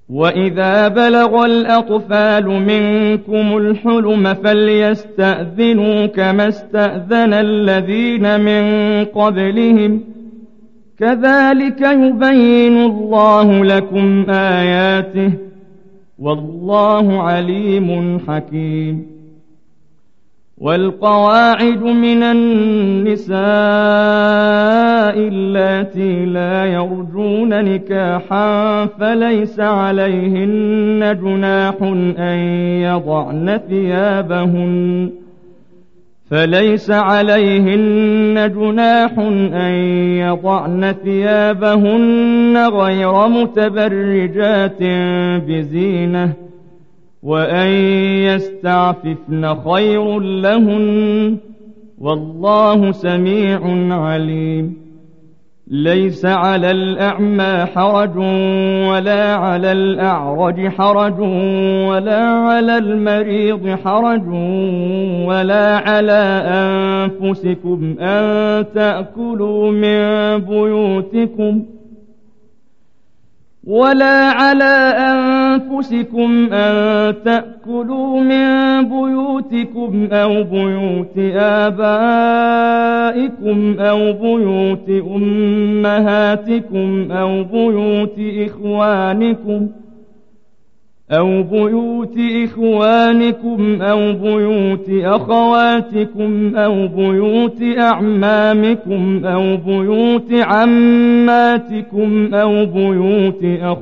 وإذا بلغ الأطفال منكم الحلم فليستأذنوا كما استأذن الذين من قبلهم كذلك يبين الله لكم آياته والله عليم حكيم. والقواعد من النساء اللاتي لا يرجون نكاحا فليس عليهن جناح أن يضعن ثيابهن غير متبرجات بزينة وأن يستعففن خير لهن والله سميع عليم. ليس على الأعمى حرج ولا على الأعرج حرج ولا على المريض حرج ولا على أنفسكم أن تأكلوا من بيوتكم أو بيوت آبائكم أو بيوت أمهاتكم أو بيوت إخوانكم أو بيوت أخواتكم أو بيوت أعمامكم أو بيوت عماتكم أو بيوت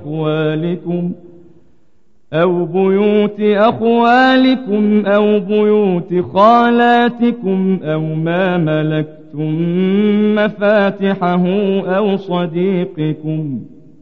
أخوالكم أو بيوت خالاتكم أو ما ملكتم مفاتحه أو صديقكم.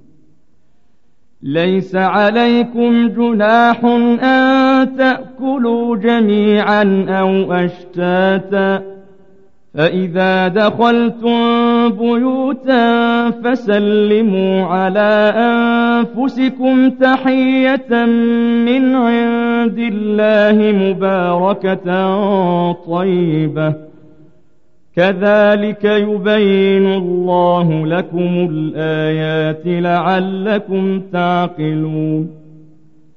ليس عليكم جناح أن تأكلوا جميعا أو أشتاتا فإذا دخلتم بيوتا فسلموا على أنفسكم تحية من عند الله مباركة طيبة كذلك يبين الله لكم الآيات لعلكم تعقلون.